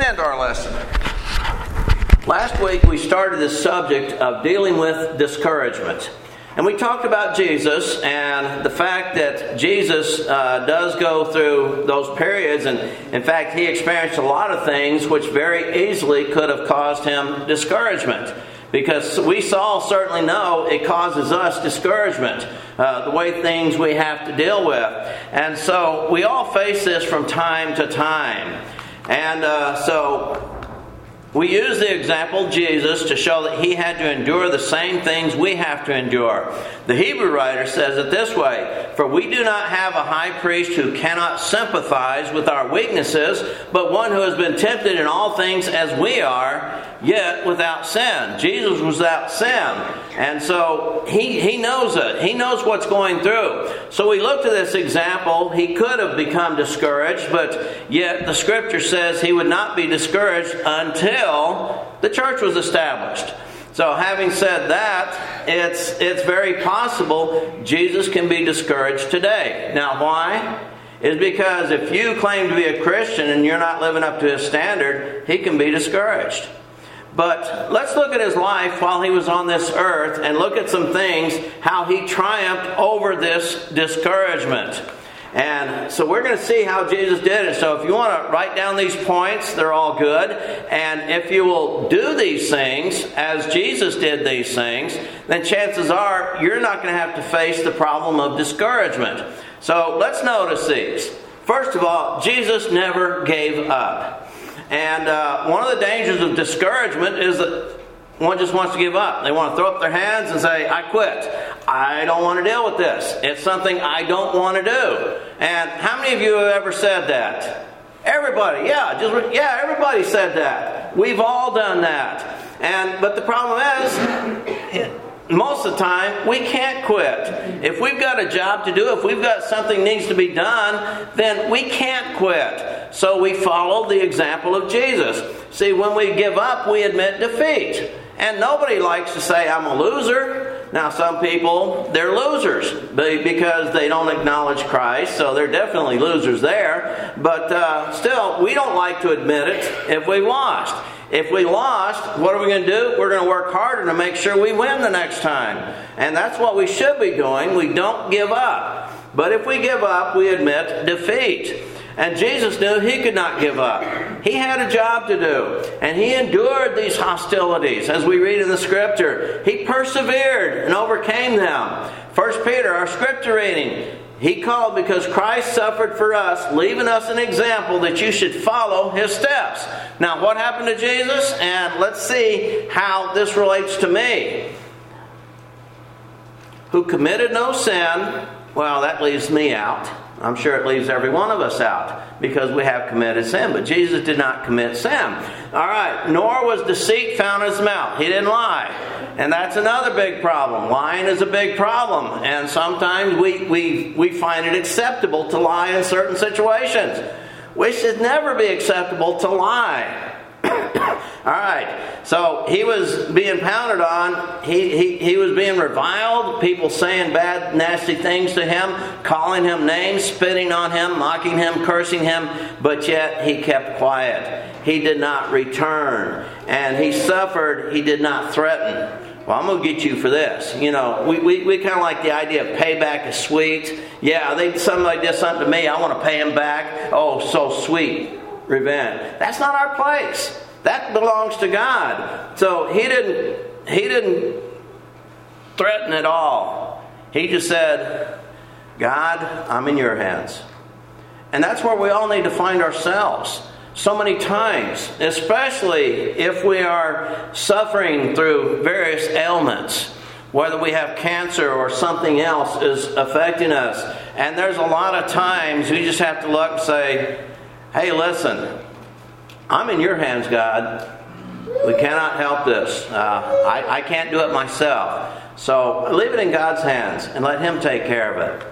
stand to our lesson. Last week we started this subject of dealing with discouragement. And we talked about Jesus and the fact that Jesus does go through those periods. And in fact, he experienced a lot of things which very easily could have caused him discouragement. Because we all certainly know it causes us discouragement, the way things we have to deal with. And so we all face this from time to time. And so we use the example of Jesus to show that he had to endure the same things we have to endure. The Hebrew writer says it this way, "For we do not have a high priest who cannot sympathize with our weaknesses, but one who has been tempted in all things as we are, yet without sin." Jesus was without sin. And so he knows it. He knows what's going through. So we looked at this example. He could have become discouraged, but yet the Scripture says he would not be discouraged until the church was established. So having said that, it's very possible Jesus can be discouraged today. Now why? It's because if you claim to be a Christian and you're not living up to his standard, he can be discouraged. But let's look at his life while he was on this earth and look at some things, how he triumphed over this discouragement. And so we're going to see how Jesus did it. So if you want to write down these points, they're all good. And if you will do these things as Jesus did these things, then chances are you're not going to have to face the problem of discouragement. So let's notice these. First of all, Jesus never gave up. And one of the dangers of discouragement is that one just wants to give up. They want to throw up their hands and say, "I quit. I don't want to deal with this. It's something I don't want to do." And how many of you have ever said that? Everybody, everybody said that. We've all done that. But the problem is, most of the time, we can't quit. If we've got a job to do, if we've got something needs to be done, then we can't quit. So we follow the example of Jesus. See, when we give up, we admit defeat. And nobody likes to say, "I'm a loser." Now, some people, they're losers because they don't acknowledge Christ, so they're definitely losers there. But still, we don't like to admit it if we lost. If we lost, what are we going to do? We're going to work harder to make sure we win the next time. And that's what we should be doing. We don't give up. But if we give up, we admit defeat. And Jesus knew he could not give up. He had a job to do. And he endured these hostilities. As we read in the Scripture, he persevered and overcame them. 1 Peter, our Scripture reading, he called because Christ suffered for us, leaving us an example that you should follow his steps. Now, what happened to Jesus? And let's see how this relates to me. Who committed no sin. Well, that leaves me out. I'm sure it leaves every one of us out because we have committed sin. But Jesus did not commit sin. All right. Nor was deceit found in his mouth. He didn't lie. And that's another big problem. Lying is a big problem. And sometimes we find it acceptable to lie in certain situations. We should never be acceptable to lie. All right. So he was being pounded on. He was being reviled. People saying bad, nasty things to him, calling him names, spitting on him, mocking him, cursing him. But yet he kept quiet. He did not return. And he suffered. He did not threaten. Well, I'm going to get you for this. You know, we kind of like the idea of payback is sweet. Yeah, somebody did something to me. I want to pay him back. Oh, so sweet. Revenge. That's not our place. That belongs to God. So he didn't threaten at all. He just said, "God, I'm in your hands." And that's where we all need to find ourselves. So many times, especially if we are suffering through various ailments, whether we have cancer or something else is affecting us. And there's a lot of times we just have to look and say, "Hey, listen, I'm in your hands, God. We cannot help this. I can't do it myself. So leave it in God's hands and let him take care of it."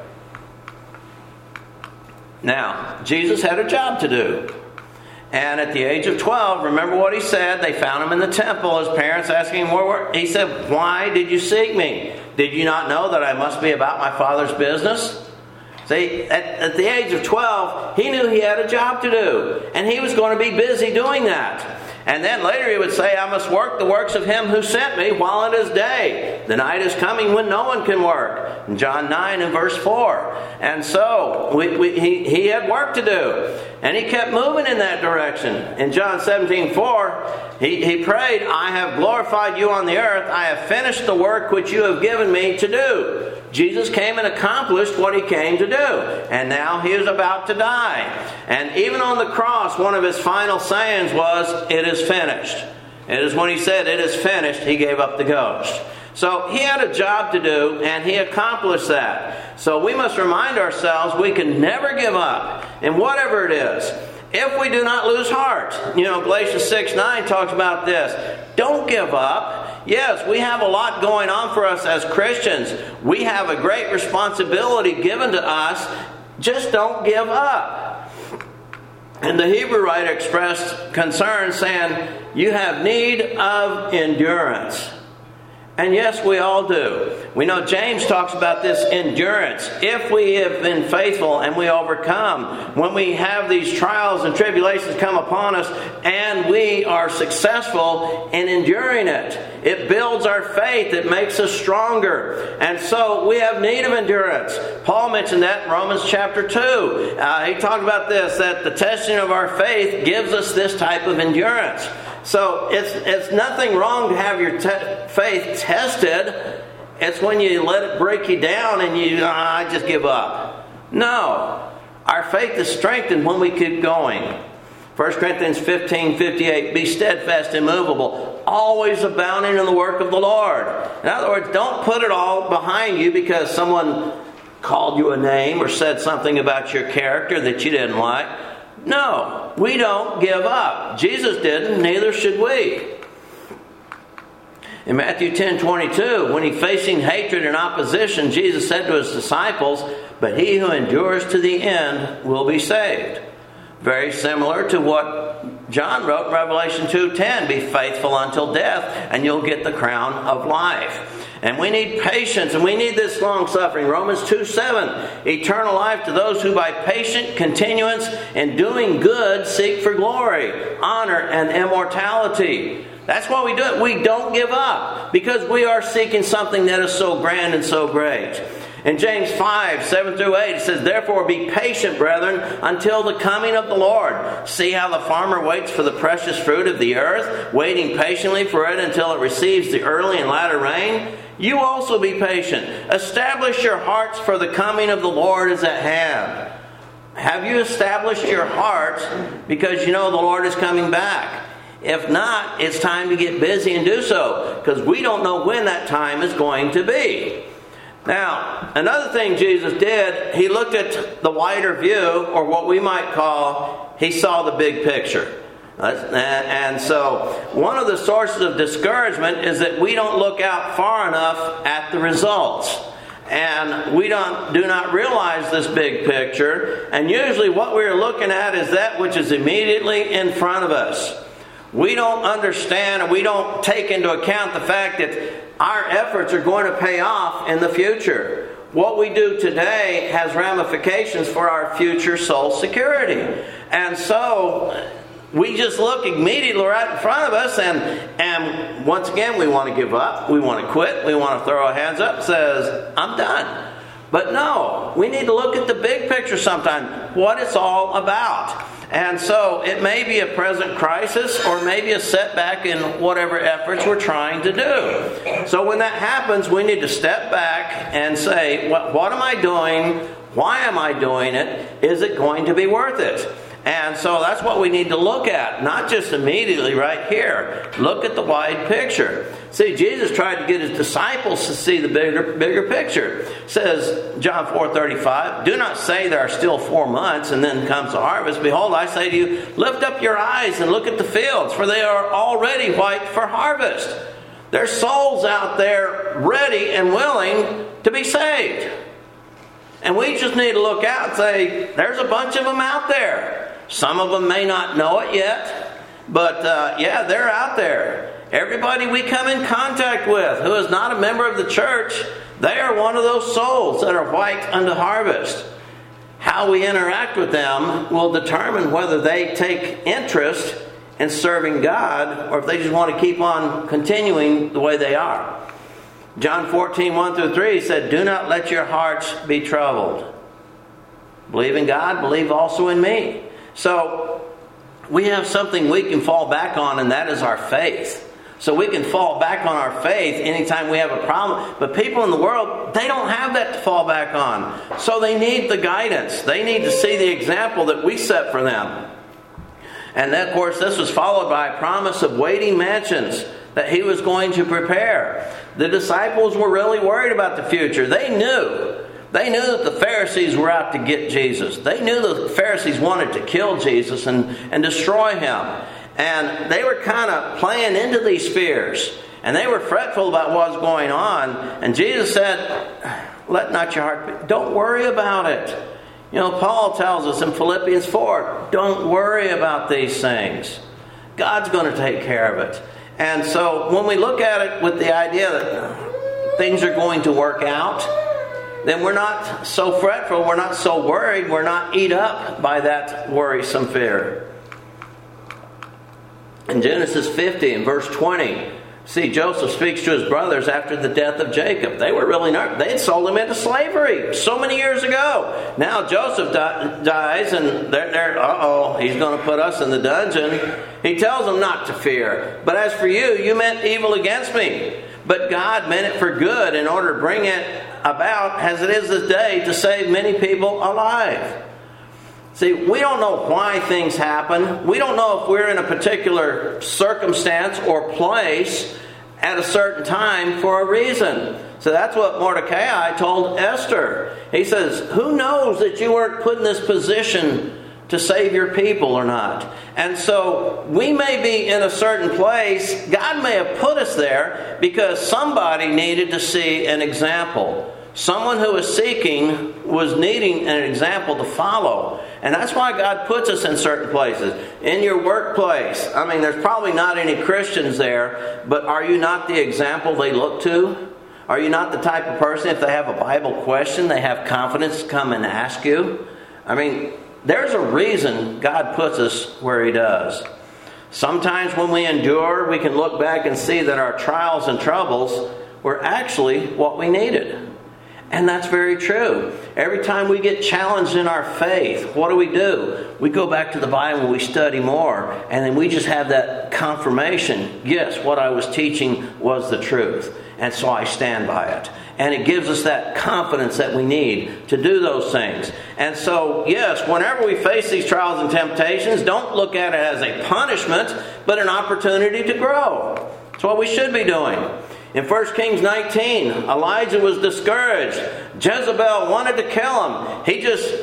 Now, Jesus had a job to do. And at the age of 12, remember what he said? They found him in the temple. His parents asking him, he said, "Why did you seek me? Did you not know that I must be about my Father's business?" See, at the age of 12, he knew he had a job to do. And he was going to be busy doing that. And then later he would say, I must work the works of him who sent me while it is day. The night is coming when no one can work. In John 9 and verse 4. And so he had work to do. And he kept moving in that direction. In John 17:4, he prayed, I have glorified you on the earth. I have finished the work which you have given me to do. Jesus came and accomplished what he came to do. And now he is about to die. And even on the cross, one of his final sayings was, it is finished. It is when he said, it is finished, he gave up the ghost. So he had a job to do, and he accomplished that. So we must remind ourselves we can never give up in whatever it is, if we do not lose heart. Galatians 6:9 talks about this. Don't give up. Yes, we have a lot going on for us as Christians. We have a great responsibility given to us. Just don't give up. And the Hebrew writer expressed concern saying, you have need of endurance. And yes, we all do. We know James talks about this endurance. If we have been faithful and we overcome, when we have these trials and tribulations come upon us and we are successful in enduring it, it builds our faith. It makes us stronger. And so we have need of endurance. Paul mentioned that in Romans chapter 2. He talked about this, that the testing of our faith gives us this type of endurance. So it's nothing wrong to have your faith tested. It's when you let it break you down and I just give up. No. Our faith is strengthened when we keep going. 1 Corinthians 15:58, be steadfast, immovable, always abounding in the work of the Lord. In other words, don't put it all behind you because someone called you a name or said something about your character that you didn't like. No, we don't give up. Jesus didn't, neither should we. In Matthew 10:22, when he facing hatred and opposition, Jesus said to his disciples, but he who endures to the end will be saved. Very similar to what John wrote in Revelation 2:10, be faithful until death and you'll get the crown of life. And we need patience, and we need this long suffering. Romans 2:7, eternal life to those who by patient continuance in doing good seek for glory, honor, and immortality. That's why we do it. We don't give up because we are seeking something that is so grand and so great. In James 5:7-8, it says, therefore be patient, brethren, until the coming of the Lord. See how the farmer waits for the precious fruit of the earth, waiting patiently for it until it receives the early and latter rain. You also be patient. Establish your hearts, for the coming of the Lord is at hand. Have you established your hearts because you know the Lord is coming back? If not, it's time to get busy and do so, because we don't know when that time is going to be. Now, another thing Jesus did, he looked at the wider view, or what we might call, he saw the big picture. And so, one of the sources of discouragement is that we don't look out far enough at the results. And we do not realize this big picture. And usually what we're looking at is that which is immediately in front of us. We don't understand, and we don't take into account the fact that our efforts are going to pay off in the future. What we do today has ramifications for our future soul security. And so we just look immediately right in front of us, and once again we want to give up, we want to quit, we want to throw our hands up and says, I'm done. But no, we need to look at the big picture sometime, what it's all about. And so it may be a present crisis or maybe a setback in whatever efforts we're trying to do. So when that happens, we need to step back and say, what am I doing? Why am I doing it? Is it going to be worth it? And so that's what we need to look at, not just immediately right here. Look at the wide picture. See, Jesus tried to get his disciples to see the bigger picture. It says, John 4:35, do not say there are still 4 months and then comes the harvest. Behold, I say to you, lift up your eyes and look at the fields, for they are already white for harvest. There's souls out there ready and willing to be saved. And we just need to look out and say, there's a bunch of them out there. Some of them may not know it yet, but they're out there. Everybody we come in contact with who is not a member of the church, they are one of those souls that are white unto harvest. how we interact with them will determine whether they take interest in serving God or if they just want to keep on continuing the way they are. John 14:1-3 said, "Do not let your hearts be troubled. Believe in God, believe also in me." So we have something we can fall back on, and that is our faith. So we can fall back on our faith anytime we have a problem. But people in the world, they don't have that to fall back on. So they need the guidance. They need to see the example that we set for them. And then, of course, this was followed by a promise of waiting mansions that he was going to prepare. The disciples were really worried about the future. They knew that the Pharisees were out to get Jesus. They knew the Pharisees wanted to kill Jesus and destroy him. And they were kind of playing into these fears. And they were fretful about what was going on. And Jesus said, "Let not your heart be." Don't worry about it. You know, Paul tells us in Philippians 4, don't worry about these things. God's going to take care of it. And so when we look at it with the idea that things are going to work out, then we're not so fretful, we're not so worried, we're not eat up by that worrisome fear. In Genesis 50 and verse 20, see, Joseph speaks to his brothers after the death of Jacob. They were really nervous. They had sold him into slavery so many years ago. Now Joseph dies and they're he's going to put us in the dungeon. He tells them not to fear. But as for you, you meant evil against me. But God meant it for good in order to bring it about as it is this day to save many people alive. See, we don't know why things happen. We don't know if we're in a particular circumstance or place at a certain time for a reason. So that's what Mordecai told Esther. He says, who knows that you weren't put in this position to save your people or not? And so we may be in a certain place. God may have put us there because somebody needed to see an example. Someone who was was needing an example to follow. And that's why God puts us in certain places. In your workplace, I mean, there's probably not any Christians there, but are you not the example they look to? Are you not the type of person, if they have a Bible question, they have confidence to come and ask you? I mean, there's a reason God puts us where He does. Sometimes when we endure, we can look back and see that our trials and troubles were actually what we needed. And that's very true. Every time we get challenged in our faith, what do? We go back to the Bible, we study more, and then we just have that confirmation. Yes, what I was teaching was the truth. And so I stand by it. And it gives us that confidence that we need to do those things. And so, yes, whenever we face these trials and temptations, don't look at it as a punishment, but an opportunity to grow. That's what we should be doing. In 1 Kings 19, Elijah was discouraged. Jezebel wanted to kill him. He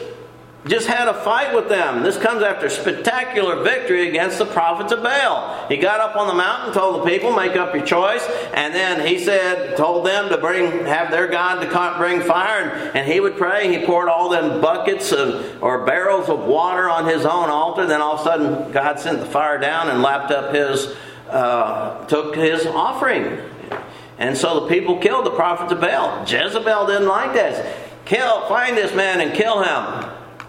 just had a fight with them. This comes after spectacular victory against the prophets of Baal. He got up on the mountain, told the people, make up your choice. And then he told them to have their God to bring fire. And he would pray. He poured all them buckets or barrels of water on his own altar. Then all of a sudden, God sent the fire down and lapped up took his offering. And so the people killed the prophets of Baal. Jezebel didn't like that. Find this man and kill him.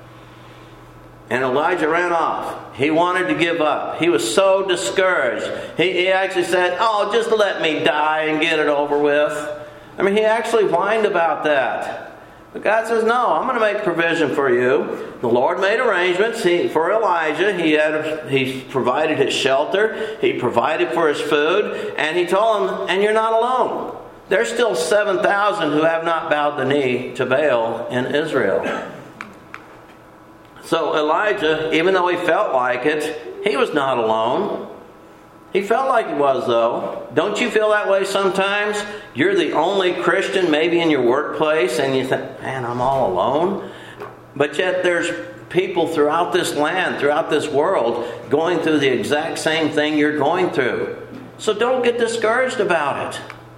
And Elijah ran off. He wanted to give up. He was so discouraged. He actually said, just let me die and get it over with. I mean, he actually whined about that. But God says, no, I'm going to make provision for you. The Lord made arrangements for Elijah. He provided his shelter. He provided for his food. And he told him, and you're not alone. There's still 7,000 who have not bowed the knee to Baal in Israel. So Elijah, even though he felt like it, he was not alone. He felt like he was, though. Don't you feel that way sometimes? You're the only Christian maybe in your workplace, and you think, man, I'm all alone. But yet there's people throughout this land, throughout this world, going through the exact same thing you're going through. So don't get discouraged about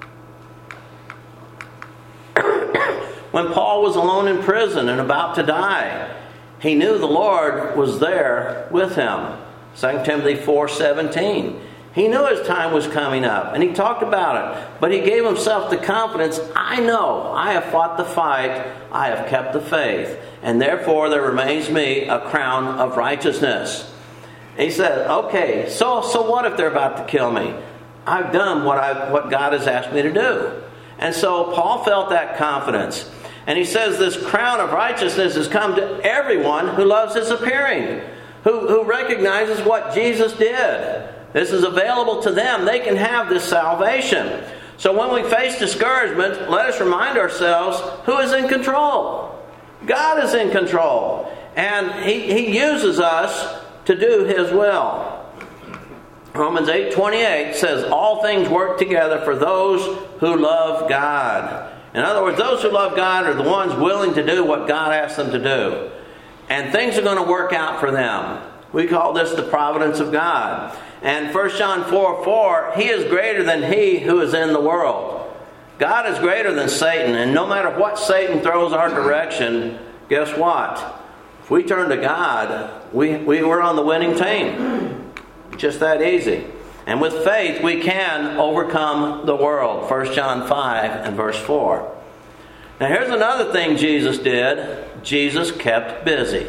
it. When Paul was alone in prison and about to die, he knew the Lord was there with him. 2 Timothy 4:17. He knew his time was coming up, and he talked about it. But he gave himself the confidence, I know, I have fought the fight, I have kept the faith, and therefore there remains me a crown of righteousness. He said, okay, so what if they're about to kill me? I've done what God has asked me to do. And so Paul felt that confidence. And he says this crown of righteousness has come to everyone who loves his appearing, who recognizes what Jesus did. This is available to them. They can have this salvation. So when we face discouragement, let us remind ourselves who is in control. God is in control. And He uses us to do His will. Romans 8:28 says, all things work together for those who love God. In other words, those who love God are the ones willing to do what God asks them to do. And things are going to work out for them. We call this the providence of God. And 1 John 4:4, He is greater than he who is in the world. God is greater than Satan. And no matter what Satan throws our direction, guess what? If we turn to God, we're on the winning team. Just that easy. And with faith, we can overcome the world. 1 John 5 and verse 4. Now here's another thing Jesus did. Jesus kept busy.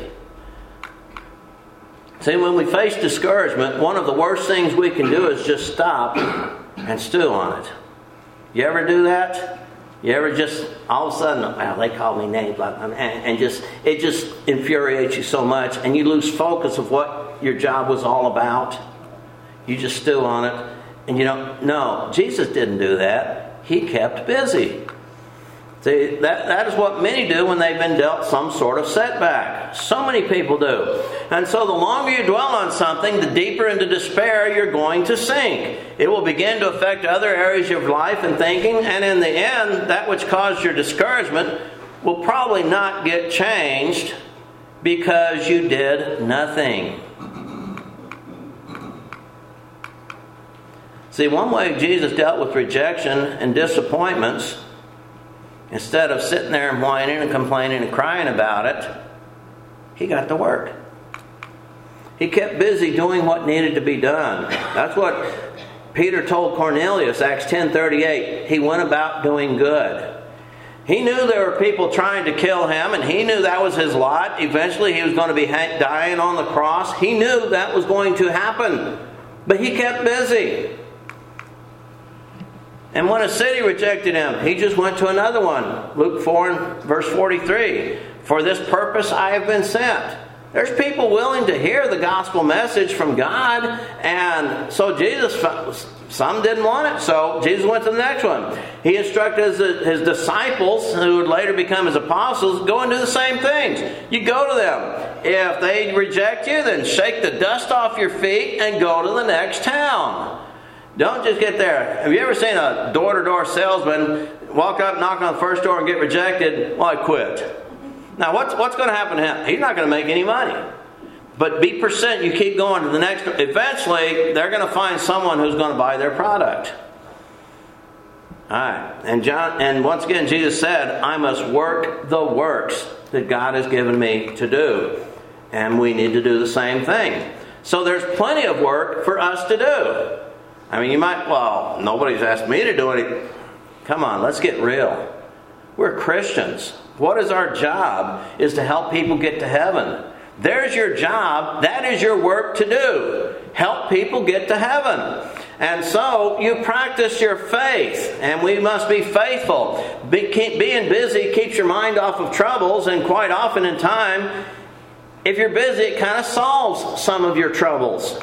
See, when we face discouragement, one of the worst things we can do is just stop and stew on it. You ever do that? You ever just, all of a sudden, well, they call me names, and it just infuriates you so much, and you lose focus of what your job was all about. You just stew on it, and you don't. No, Jesus didn't do that. He kept busy. See, that is what many do when they've been dealt some sort of setback. So many people do. And so the longer you dwell on something, the deeper into despair you're going to sink. It will begin to affect other areas of life and thinking, and in the end, that which caused your discouragement will probably not get changed because you did nothing. See, one way Jesus dealt with rejection and disappointments, instead of sitting there and whining and complaining and crying about it, He got to work. He kept busy doing what needed to be done. That's what Peter told Cornelius, Acts 10:38. He went about doing good. He knew there were people trying to kill him, and he knew that was his lot. Eventually he was going to be dying on the cross. He knew that was going to happen. But he kept busy. And when a city rejected him, he just went to another one. Luke 4 and verse 43. For this purpose I have been sent. There's people willing to hear the gospel message from God. And so some didn't want it. So Jesus went to the next one. He instructed his disciples, who would later become his apostles, go and do the same things. You go to them. If they reject you, then shake the dust off your feet and go to the next town. Don't just get there. Have you ever seen a door-to-door salesman walk up, knock on the first door, and get rejected? Well, I quit. Now, what's going to happen to him? He's not going to make any money. But be persistent. You keep going to the next. Eventually, they're going to find someone who's going to buy their product. All right. And once again, Jesus said, I must work the works that God has given me to do. And we need to do the same thing. So there's plenty of work for us to do. I mean, you might, well, nobody's asked me to do anything. Come on, let's get real. We're Christians. What is our job? Is to help people get to heaven. There's your job. That is your work to do. Help people get to heaven. And so you practice your faith, and we must be faithful. Being busy keeps your mind off of troubles, and quite often in time, if you're busy, it kind of solves some of your troubles.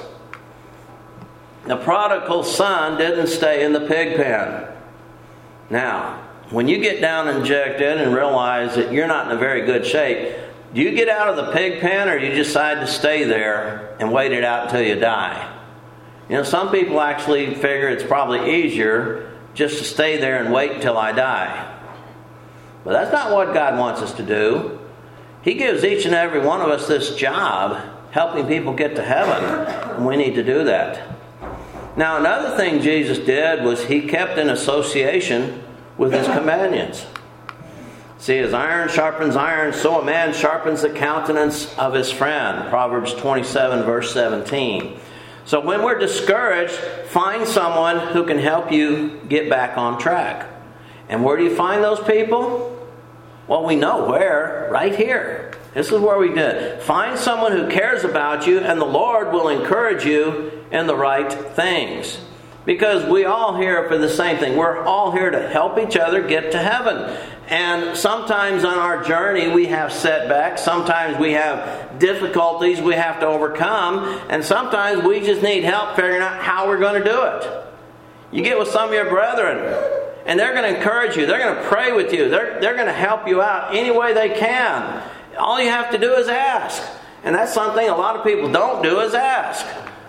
The prodigal son didn't stay in the pig pen. Now, when you get down and dejected and realize that you're not in a very good shape, do you get out of the pig pen, or do you decide to stay there and wait it out until you die? You know, some people actually figure it's probably easier just to stay there and wait until I die. But that's not what God wants us to do. He gives each and every one of us this job, helping people get to heaven, and we need to do that. Now, another thing Jesus did was He kept in association with His companions. See, as iron sharpens iron, so a man sharpens the countenance of his friend. Proverbs 27, verse 17. So when we're discouraged, find someone who can help you get back on track. And where do you find those people? Well, we know where. Right here. This is where we did. Find someone who cares about you, and the Lord will encourage you in the right things. Because we all here for the same thing. We're all here to help each other get to heaven. And sometimes on our journey we have setbacks. Sometimes we have difficulties we have to overcome. And sometimes we just need help figuring out how we're going to do it. You get with some of your brethren, and they're going to encourage you. They're going to pray with you. They're going to help you out any way they can. All you have to do is ask. And that's something a lot of people don't do, is ask.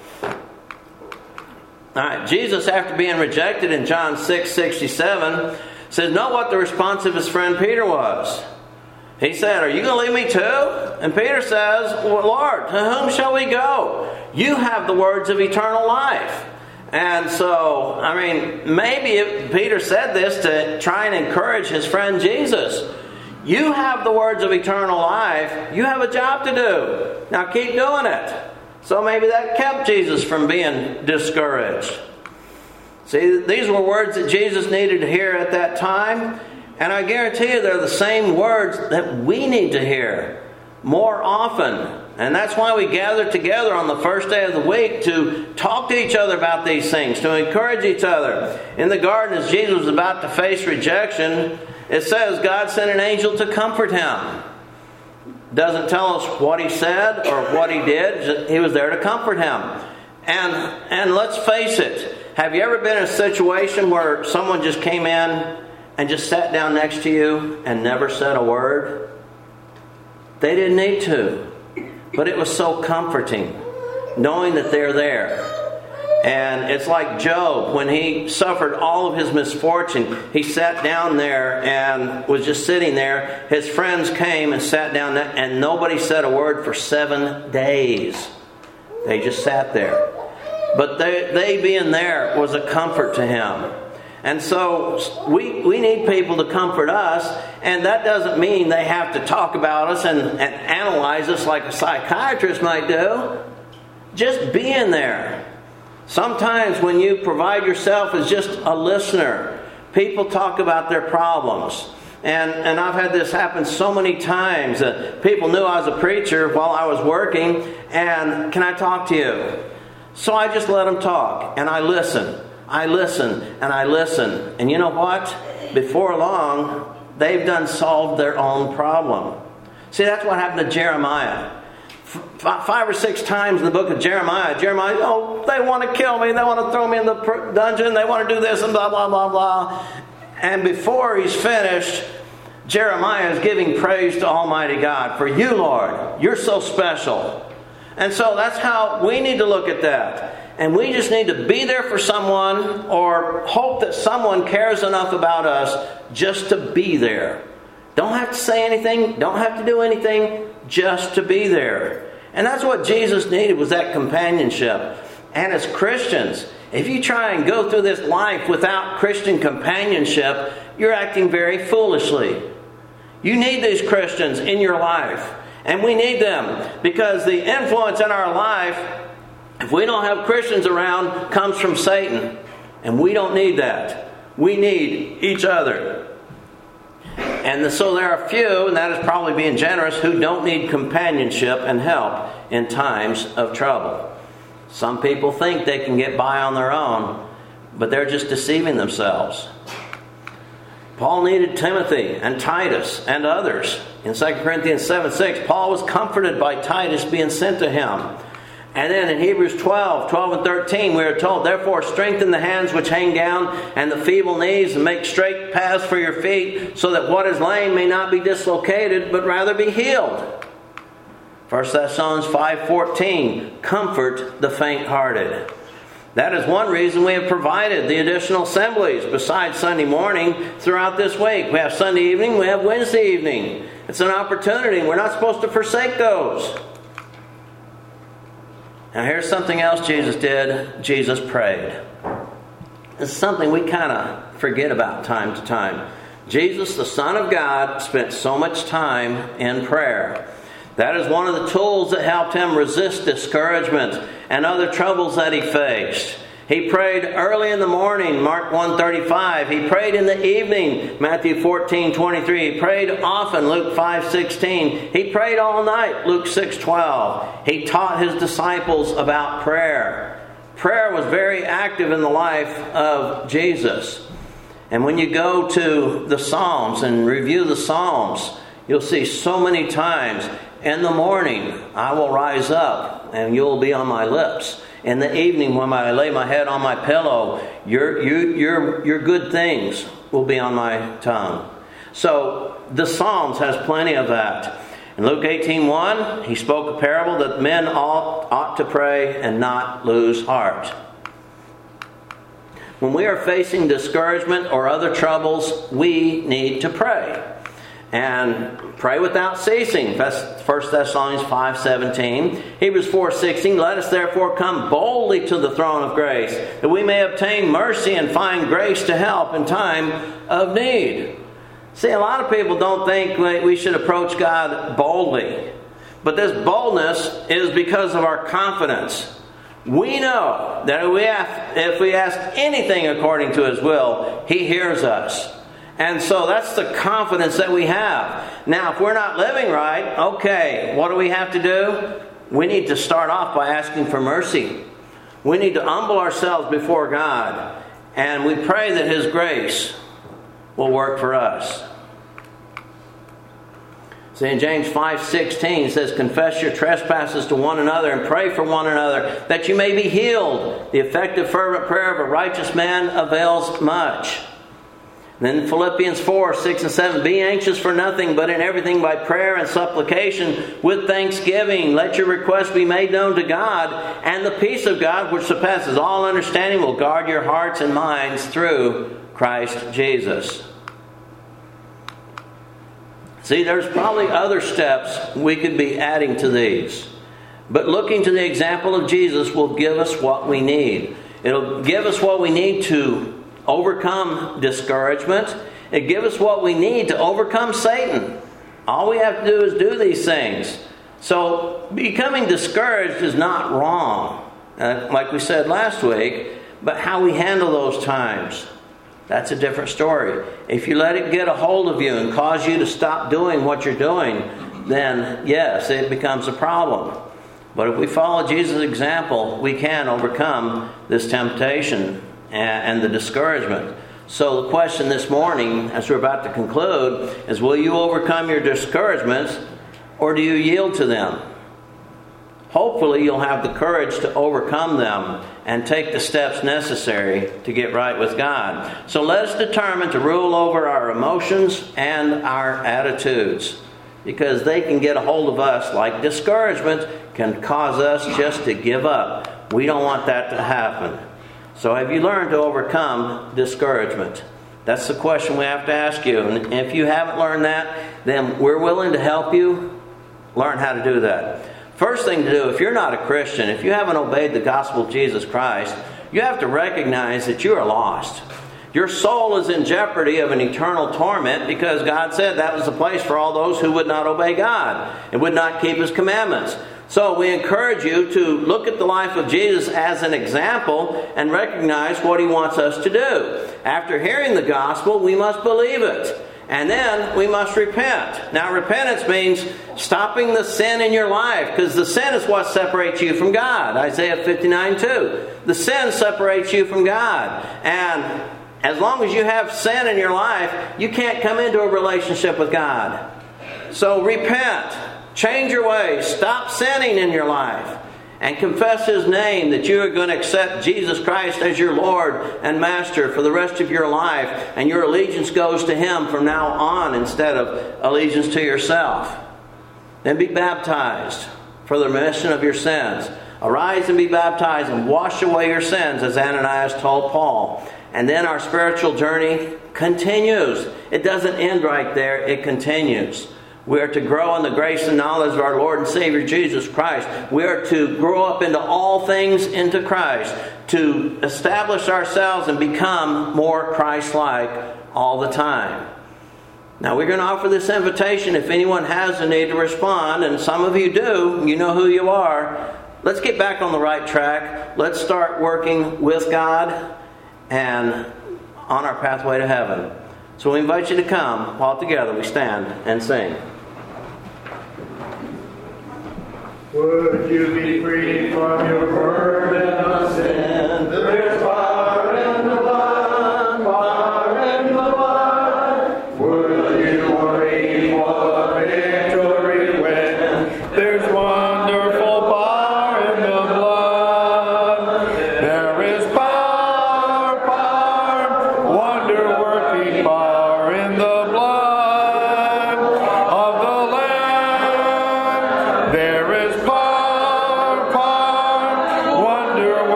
Alright, Jesus, after being rejected in John 6:67, says, know what the response of his friend Peter was. He said, are you going to leave me too? And Peter says, well, Lord, to whom shall we go? You have the words of eternal life. And so, maybe if Peter said this to try and encourage his friend Jesus. You have the words of eternal life. You have a job to do. Now keep doing it. So maybe that kept Jesus from being discouraged. See, these were words that Jesus needed to hear at that time. And I guarantee you they're the same words that we need to hear more often. And that's why we gather together on the first day of the week to talk to each other about these things, to encourage each other. In the garden, as Jesus was about to face rejection, it says God sent an angel to comfort him. Doesn't tell us what he said or what he did. He was there to comfort him. And let's face it, have you ever been in a situation where someone just came in and just sat down next to you and never said a word? They didn't need to. But it was so comforting knowing that they're there. And it's like Job, when he suffered all of his misfortune, he sat down there and was just sitting there. His friends came and sat down there, and nobody said a word for 7 days. They just sat there. But they being there was a comfort to him. And so we need people to comfort us, and that doesn't mean they have to talk about us and analyze us like a psychiatrist might do. Just being there. Sometimes when you provide yourself as just a listener, people talk about their problems. And I've had this happen so many times. People knew I was a preacher while I was working, and can I talk to you? So I just let them talk, and I listen. I listen, and I listen. And you know what? Before long, they've solved their own problem. See, that's what happened to Jeremiah. 5 or 6 times in the book of Jeremiah, they want to kill me, they want to throw me in the dungeon, they want to do this and blah, blah, blah, blah. And before he's finished, Jeremiah is giving praise to Almighty God. For you, Lord, you're so special. And so that's how we need to look at that. And we just need to be there for someone, or hope that someone cares enough about us just to be there. Don't have to say anything, don't have to do anything, just to be there. And that's what Jesus needed, was that companionship. And as Christians, if you try and go through this life without Christian companionship, you're acting very foolishly. You need these Christians in your life. And we need them, because the influence in our life, if we don't have Christians around, comes from Satan. And we don't need that. We need each other. And so there are a few, and that is probably being generous, who don't need companionship and help in times of trouble. Some people think they can get by on their own, but they're just deceiving themselves. Paul needed Timothy and Titus and others. In 2 Corinthians 7:6, Paul was comforted by Titus being sent to him. And then in Hebrews 12 and 13, we are told, therefore strengthen the hands which hang down and the feeble knees, and make straight paths for your feet, so that what is lame may not be dislocated, but rather be healed. 1 Thessalonians 5:14, comfort the faint-hearted. That is one reason we have provided the additional assemblies besides Sunday morning throughout this week. We have Sunday evening, we have Wednesday evening. It's an opportunity, and we're not supposed to forsake those. Now here's something else Jesus did. Jesus prayed. This is something we kind of forget about time to time. Jesus, the Son of God, spent so much time in prayer. That is one of the tools that helped him resist discouragement and other troubles that he faced. He prayed early in the morning, Mark 1:35. He prayed in the evening, Matthew 14:23. He prayed often, Luke 5:16. He prayed all night, Luke 6:12. He taught his disciples about prayer. Prayer was very active in the life of Jesus. And when you go to the Psalms and review the Psalms, you'll see so many times, in the morning I will rise up and you'll be on my lips. In the evening when I lay my head on my pillow, your good things will be on my tongue. So the Psalms has plenty of that. In Luke 18:1, he spoke a parable that men ought to pray and not lose heart. When we are facing discouragement or other troubles, we need to pray. And pray without ceasing. That's 1 Thessalonians 5:17. Hebrews 4:16. Let us therefore come boldly to the throne of grace, that we may obtain mercy and find grace to help in time of need. See, a lot of people don't think we should approach God boldly. But this boldness is because of our confidence. We know that if we ask anything according to His will, He hears us. And so that's the confidence that we have. Now, if we're not living right, okay, what do we have to do? We need to start off by asking for mercy. We need to humble ourselves before God. And we pray that His grace will work for us. See, in James 5:16 it says, confess your trespasses to one another and pray for one another that you may be healed. The effective fervent prayer of a righteous man avails much. Then Philippians 4:6-7, be anxious for nothing, but in everything by prayer and supplication with thanksgiving. Let your requests be made known to God, and the peace of God, which surpasses all understanding, will guard your hearts and minds through Christ Jesus. See, there's probably other steps we could be adding to these. But looking to the example of Jesus will give us what we need. It'll give us what we need to overcome discouragement. It gives us what we need to overcome Satan. All we have to do is do these things. So becoming discouraged is not wrong, like we said last week, but how we handle those times, that's a different story. If you let it get a hold of you and cause you to stop doing what you're doing, then yes, it becomes a problem. But if we follow Jesus' example, we can overcome this temptation and the discouragement. So the question this morning, as we're about to conclude, is will you overcome your discouragements or do you yield to them? Hopefully you'll have the courage to overcome them and take the steps necessary to get right with God. So let us determine to rule over our emotions and our attitudes, because they can get a hold of us like discouragement can cause us just to give up. We don't want that to happen. So have you learned to overcome discouragement? That's the question we have to ask you. And if you haven't learned that, then we're willing to help you learn how to do that. First thing to do, if you're not a Christian, if you haven't obeyed the gospel of Jesus Christ, you have to recognize that you are lost. Your soul is in jeopardy of an eternal torment because God said that was the place for all those who would not obey God and would not keep His commandments. So we encourage you to look at the life of Jesus as an example and recognize what He wants us to do. After hearing the gospel, we must believe it. And then we must repent. Now, repentance means stopping the sin in your life, because the sin is what separates you from God. Isaiah 59:2. The sin separates you from God. And as long as you have sin in your life, you can't come into a relationship with God. So repent. Change your ways. Stop sinning in your life. And confess His name, that you are going to accept Jesus Christ as your Lord and Master for the rest of your life. And your allegiance goes to Him from now on instead of allegiance to yourself. Then be baptized for the remission of your sins. Arise and be baptized and wash away your sins, as Ananias told Paul. And then our spiritual journey continues. It doesn't end right there. It continues. We are to grow in the grace and knowledge of our Lord and Savior Jesus Christ. We are to grow up into all things into Christ, to establish ourselves and become more Christ-like all the time. Now we're going to offer this invitation if anyone has a need to respond, and some of you do, you know who you are. let's get back on the right track. Let's start working with God and on our pathway to heaven. So we invite you to come while together we stand and sing. Would you be free from your